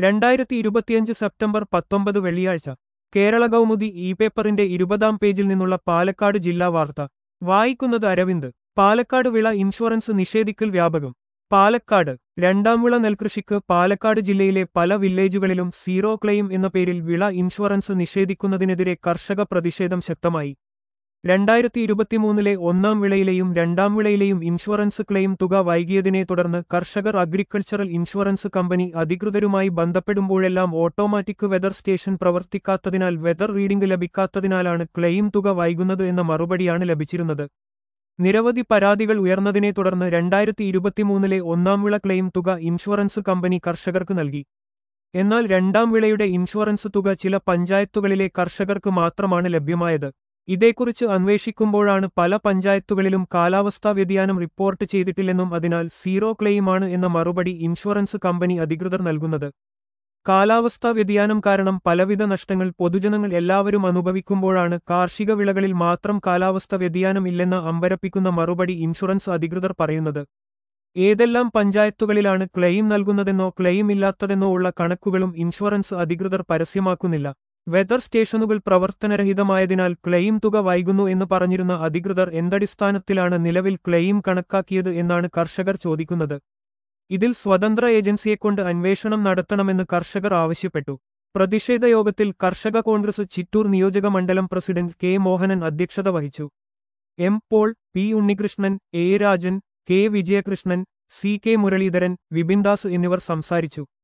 2025 September 19 വെള്ളിയാഴ്ച കേരള കൗമുദി പേപ്പറിന്റെ 20-ാം പേജിൽ നിന്നുള്ള പാലക്കാട് ജില്ലാ വാർത്ത വായിക്കുന്നത് അരവിന്ദ്. പാലക്കാട് വിള ഇൻഷുറൻസ് നിഷേധിക്കൽ വ്യാപകം. പാലക്കാട് രണ്ടാം വിള നെൽകൃഷിക്ക് പാലക്കാട് ജില്ലയിലെ പല വില്ലേജുകളിലും സീറോ ക്ലെയിം എന്ന പേരിൽ വിള ഇൻഷുറൻസ് നിഷേധിക്കുന്നതിനെതിരെ കർഷക പ്രതിഷേധം ശക്തമായി. 2023 ഒന്നാം വിളയിലെയും രണ്ടാം വിളയിലെയും ഇൻഷുറൻസ് ക്ലെയിം തുക വൈകിയതിനെ തുടർന്ന് കർഷകർ അഗ്രികൾച്ചറൽ ഇൻഷുറൻസ് കമ്പനി അധികൃതരുമായി ബന്ധപ്പെടുമ്പോഴെല്ലാം ഓട്ടോമാറ്റിക് വെതർ സ്റ്റേഷൻ പ്രവർത്തിക്കാത്തതിനാൽ വെതർ റീഡിംഗ് ലഭിക്കാത്തതിനാലാണ് ക്ലെയിം തുക വൈകുന്നത് എന്ന മറുപടിയാണ് ലഭിച്ചിരുന്നത്. നിരവധി പരാതികൾ ഉയർന്നതിനെ തുടർന്ന് 2023 ഒന്നാം വിള ക്ലെയിം തുക ഇൻഷുറൻസ് കമ്പനി കർഷകർക്ക് നൽകി. എന്നാൽ രണ്ടാം വിളയുടെ ഇൻഷുറൻസ് തുക ചില പഞ്ചായത്തുകളിലെ കർഷകർക്ക് മാത്രമാണ് ലഭ്യമായത്. ഇതേക്കുറിച്ച് അന്വേഷിക്കുമ്പോഴാണ് പല പഞ്ചായത്തുകളിലും കാലാവസ്ഥാ വ്യതിയാനം റിപ്പോർട്ട് ചെയ്തിട്ടില്ലെന്നും അതിനാൽ സീറോ ക്ലെയിമാണ് എന്ന മറുപടി ഇൻഷുറൻസ് കമ്പനി അധികൃതർ നൽകുന്നത്. കാലാവസ്ഥാ വ്യതിയാനം കാരണം പലവിധ നഷ്ടങ്ങൾ പൊതുജനങ്ങൾ എല്ലാവരും അനുഭവിക്കുമ്പോഴാണ് കാർഷിക വിളകളിൽ മാത്രം കാലാവസ്ഥ വ്യതിയാനം ഇല്ലെന്ന അമ്പരപ്പിക്കുന്ന മറുപടി ഇൻഷുറൻസ് അധികൃതർ പറയുന്നത്. ഏതെല്ലാം പഞ്ചായത്തുകളിലാണ് ക്ലെയിം നൽകുന്നതെന്നോ ക്ലെയിം ഇല്ലാത്തതെന്നോ ഉള്ള കണക്കുകളും ഇൻഷുറൻസ് അധികൃതർ പരസ്യമാക്കുന്നില്ല. വെതർ സ്റ്റേഷനുകൾ പ്രവർത്തനരഹിതമായതിനാൽ ക്ലെയിം തുക വൈകുന്നു എന്ന് പറഞ്ഞിരുന്ന അധികൃതർ എന്തടിസ്ഥാനത്തിലാണ് നിലവിൽ ക്ലെയിം കണക്കാക്കിയത് എന്നാണ് കർഷകർ ചോദിക്കുന്നത്. ഇതിൽ സ്വതന്ത്ര ഏജൻസിയെക്കൊണ്ട് അന്വേഷണം നടത്തണമെന്ന് കർഷകർ ആവശ്യപ്പെട്ടു. പ്രതിഷേധ യോഗത്തിൽ കർഷക കോൺഗ്രസ് ചിറ്റൂർ നിയോജക മണ്ഡലം പ്രസിഡന്റ് കെ മോഹനൻ അധ്യക്ഷത വഹിച്ചു. M Paul, P Unnikrishnan, A Rajan, K Vijayakrishnan, C K Muraleedharan, Vipindas എന്നിവർ സംസാരിച്ചു.